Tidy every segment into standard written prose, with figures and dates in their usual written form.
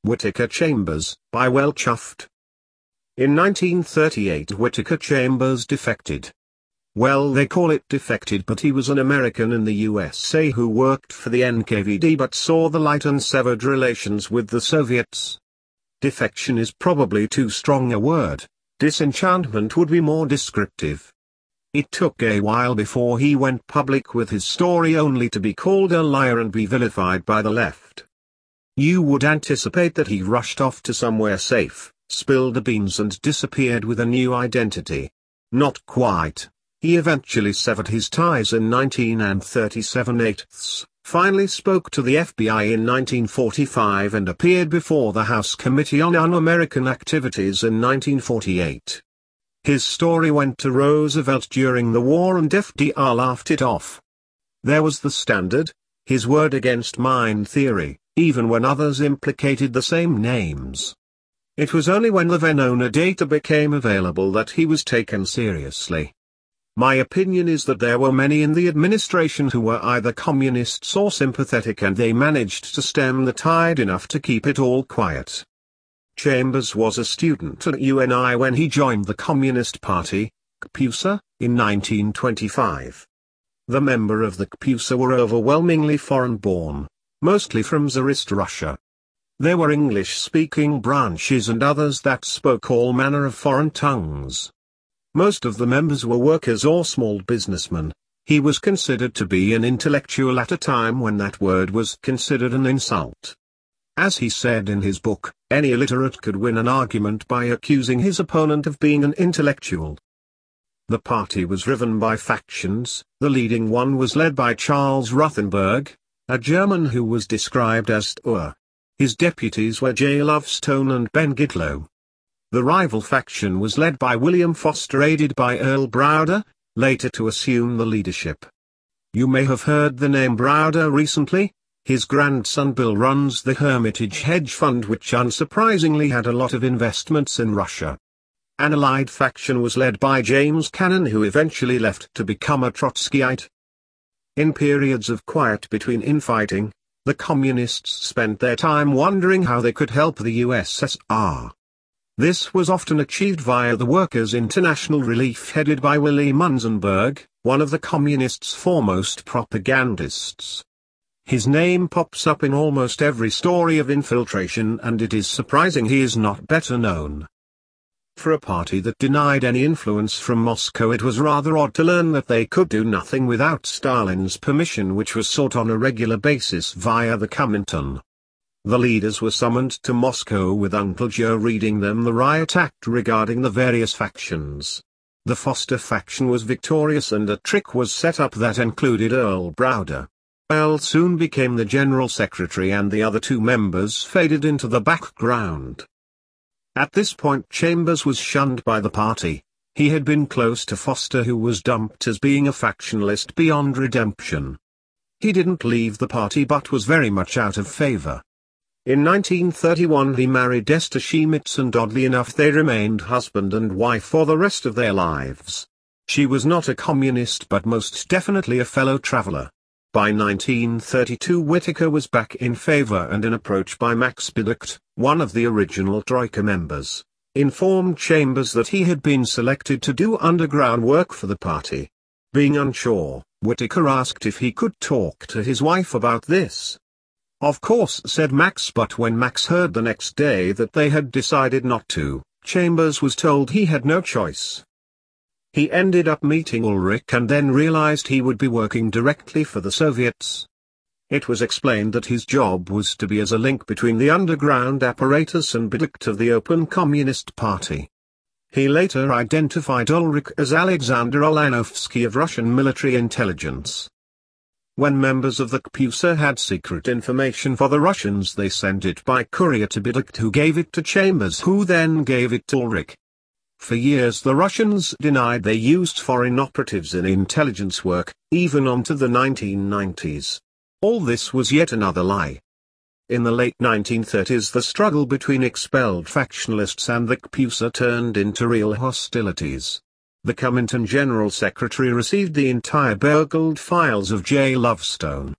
Whittaker Chambers, by Well Chuffed. In 1938 Whittaker Chambers defected. Well, they call it defected, but he was an American in the USA who worked for the NKVD but saw the light and severed relations with the Soviets. Defection is probably too strong a word. Disenchantment would be more descriptive. It took a while before he went public with his story, only to be called a liar and be vilified by the left. You would anticipate that he rushed off to somewhere safe, spilled the beans and disappeared with a new identity. Not quite. He eventually severed his ties in 1937/8, finally spoke to the FBI in 1945 and appeared before the House Committee on Un-American Activities in 1948. His story went to Roosevelt during the war and FDR laughed it off. There was the standard, his word against mind theory, even when others implicated the same names. It was only when the Venona data became available that he was taken seriously. My opinion is that there were many in the administration who were either communists or sympathetic, and they managed to stem the tide enough to keep it all quiet. Chambers was a student at UNI when he joined the Communist Party, CPUSA, in 1925. The members of the CPUSA were overwhelmingly foreign-born, mostly from Tsarist Russia. There were English-speaking branches and others that spoke all manner of foreign tongues. Most of the members were workers or small businessmen. He was considered to be an intellectual at a time when that word was considered an insult. As he said in his book, any illiterate could win an argument by accusing his opponent of being an intellectual. The party was driven by factions. The leading one was led by Charles Ruthenberg, a German who was described as Stur. His deputies were J. Lovestone and Ben Gitlow. The rival faction was led by William Foster, aided by Earl Browder, later to assume the leadership. You may have heard the name Browder recently. His grandson Bill runs the Hermitage hedge fund, which unsurprisingly had a lot of investments in Russia. An allied faction was led by James Cannon, who eventually left to become a Trotskyite. In periods of quiet between infighting, the Communists spent their time wondering how they could help the USSR. This was often achieved via the Workers' International Relief headed by Willy Munzenberg, one of the Communists' foremost propagandists. His name pops up in almost every story of infiltration, and it is surprising he is not better known. For a party that denied any influence from Moscow, it was rather odd to learn that they could do nothing without Stalin's permission, which was sought on a regular basis via the Comintern. The leaders were summoned to Moscow with Uncle Joe reading them the riot act regarding the various factions. The Foster faction was victorious and a trick was set up that included Earl Browder. Earl soon became the general secretary and the other two members faded into the background. At this point Chambers was shunned by the party. He had been close to Foster, who was dumped as being a factionalist beyond redemption. He didn't leave the party but was very much out of favor. In 1931 he married Esther Shemitz, and oddly enough they remained husband and wife for the rest of their lives. She was not a communist but most definitely a fellow traveler. By 1932 Whittaker was back in favor, and an approach by Max Bidukt, one of the original Troika members, informed Chambers that he had been selected to do underground work for the party. Being unsure, Whittaker asked if he could talk to his wife about this. Of course, said Max, but when Max heard the next day that they had decided not to, Chambers was told he had no choice. He ended up meeting Ulrich and then realized he would be working directly for the Soviets. It was explained that his job was to be as a link between the underground apparatus and Bidukt of the Open Communist Party. He later identified Ulrich as Alexander Olanovsky of Russian military intelligence. When members of the CPUSA had secret information for the Russians, they sent it by courier to Bidukt, who gave it to Chambers, who then gave it to Ulrich. For years the Russians denied they used foreign operatives in intelligence work, even onto the 1990s. All this was yet another lie. In the late 1930s the struggle between expelled factionalists and the CPUSA turned into real hostilities. The Comintern General Secretary received the entire burgled files of J. Lovestone.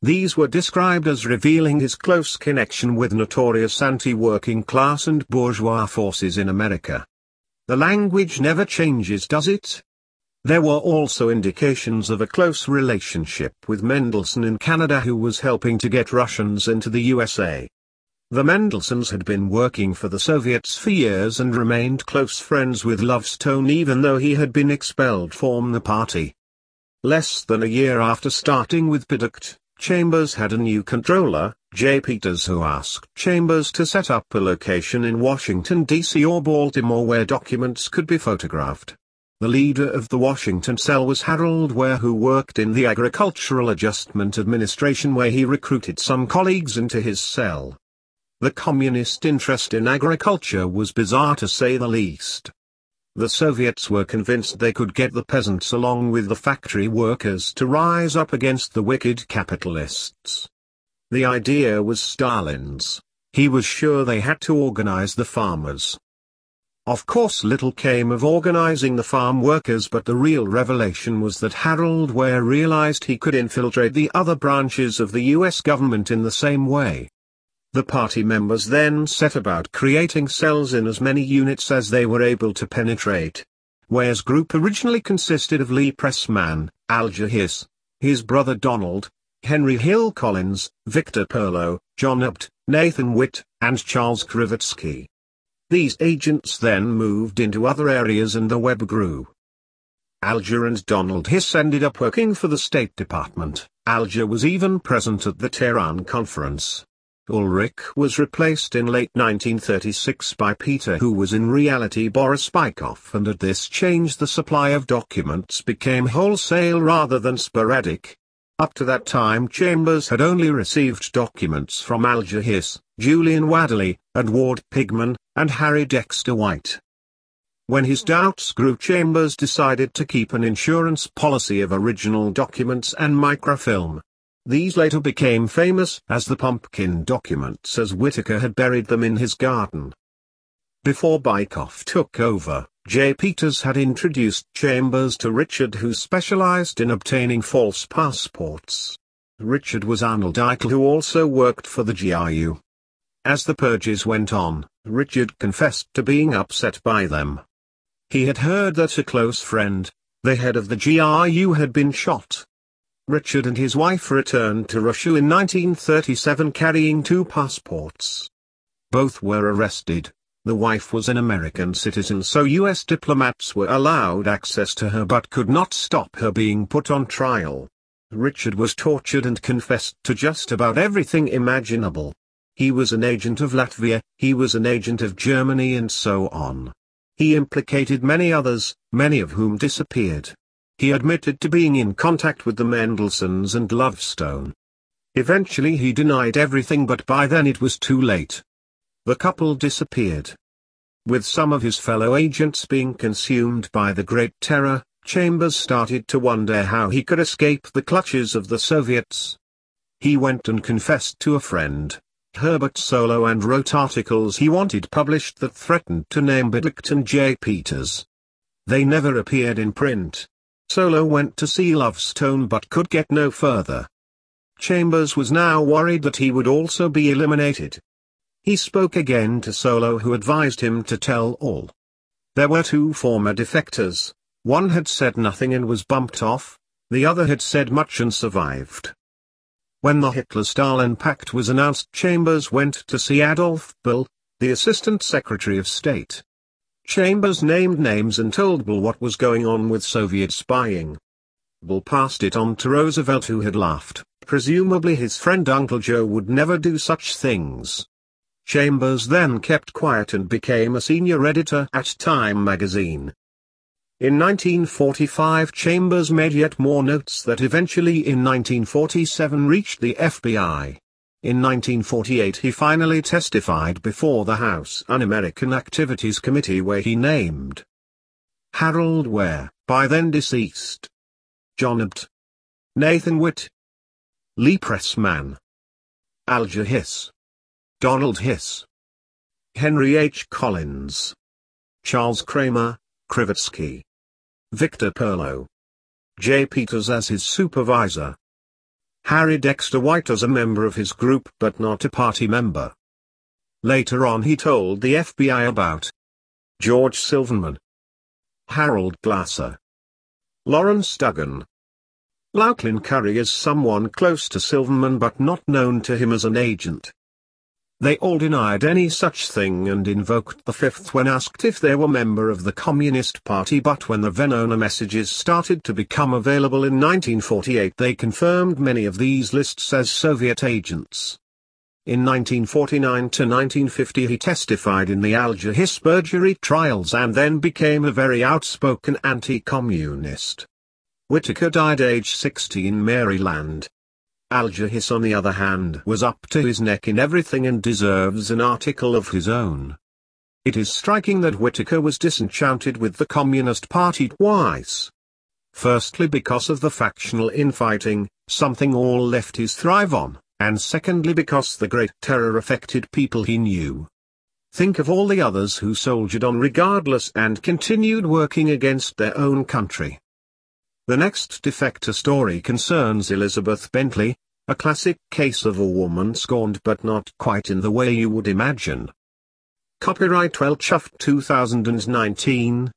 These were described as revealing his close connection with notorious anti-working class and bourgeois forces in America. The language never changes, does it? There were also indications of a close relationship with Mendelssohn in Canada, who was helping to get Russians into the USA. The Mendelssohns had been working for the Soviets for years and remained close friends with Lovestone even though he had been expelled from the party. Less than a year after starting with Product, Chambers had a new controller, J. Peters, who asked Chambers to set up a location in Washington, D.C. or Baltimore where documents could be photographed. The leader of the Washington cell was Harold Ware, who worked in the Agricultural Adjustment Administration, where he recruited some colleagues into his cell. The communist interest in agriculture was bizarre to say the least. The Soviets were convinced they could get the peasants along with the factory workers to rise up against the wicked capitalists. The idea was Stalin's. He was sure they had to organize the farmers. Of course, little came of organizing the farm workers, but the real revelation was that Harold Ware realized he could infiltrate the other branches of the US government in the same way. The party members then set about creating cells in as many units as they were able to penetrate. Ware's group originally consisted of Lee Pressman, Alger Hiss, his brother Donald, Henry Hill Collins, Victor Perlow, John Abt, Nathan Witt, and Charles Krivitsky. These agents then moved into other areas and the web grew. Alger and Donald Hiss ended up working for the State Department. Alger was even present at the Tehran conference. Ulrich was replaced in late 1936 by Peter, who was in reality Boris Bykov, and at this change the supply of documents became wholesale rather than sporadic. Up to that time Chambers had only received documents from Alger Hiss, Julian Wadley, Edward Pigman, and Harry Dexter White. When his doubts grew, Chambers decided to keep an insurance policy of original documents and microfilm. These later became famous as the Pumpkin documents, as Whitaker had buried them in his garden. Before Bykov took over, J. Peters had introduced Chambers to Richard, who specialized in obtaining false passports. Richard was Arnold Eitel, who also worked for the GRU. As the purges went on, Richard confessed to being upset by them. He had heard that a close friend, the head of the GRU, had been shot. Richard and his wife returned to Russia in 1937 carrying 2 passports. Both were arrested. The wife was an American citizen, so U.S. diplomats were allowed access to her but could not stop her being put on trial. Richard was tortured and confessed to just about everything imaginable. He was an agent of Latvia, he was an agent of Germany, and so on. He implicated many others, many of whom disappeared. He admitted to being in contact with the Mendelssohns and Lovestone. Eventually he denied everything, but by then it was too late. The couple disappeared. With some of his fellow agents being consumed by the Great Terror, Chambers started to wonder how he could escape the clutches of the Soviets. He went and confessed to a friend, Herbert Solow, and wrote articles he wanted published that threatened to name Product and J. Peters. They never appeared in print. Solow went to see Lovestone but could get no further. Chambers was now worried that he would also be eliminated. He spoke again to Solow, who advised him to tell all. There were 2 former defectors. One had said nothing and was bumped off, the other had said much and survived. When the Hitler-Stalin Pact was announced, Chambers went to see Adolf Bull, the Assistant Secretary of State. Chambers named names and told Bull what was going on with Soviet spying. Bull passed it on to Roosevelt, who had laughed. Presumably his friend Uncle Joe would never do such things. Chambers then kept quiet and became a senior editor at Time magazine. In 1945 Chambers made yet more notes that eventually in 1947 reached the FBI. In 1948 he finally testified before the House Un-American Activities Committee, where he named Harold Ware, by then deceased, John Abt, Nathan Witt, Lee Pressman, Alger Hiss, Donald Hiss, Henry H. Collins, Charles Kramer, Krivitsky, Victor Perlow, J. Peters as his supervisor, Harry Dexter White as a member of his group but not a party member. Later on he told the FBI about George Silverman, Harold Glasser, Lawrence Duggan, Lauchlin Currie as someone close to Silverman but not known to him as an agent. They all denied any such thing and invoked the fifth when asked if they were member of the Communist Party, but when the Venona messages started to become available in 1948 they confirmed many of these lists as Soviet agents. In 1949 to 1950 he testified in the Alger Hiss perjury trials and then became a very outspoken anti-communist. Whitaker died age 60 in Maryland. Alger Hiss on the other hand was up to his neck in everything and deserves an article of his own. It is striking that Whitaker was disenchanted with the Communist Party twice. Firstly because of the factional infighting, something all lefties thrive on, and secondly because the Great Terror affected people he knew. Think of all the others who soldiered on regardless and continued working against their own country. The next defector story concerns Elizabeth Bentley, a classic case of a woman scorned but not quite in the way you would imagine. Copyright Welch 2019,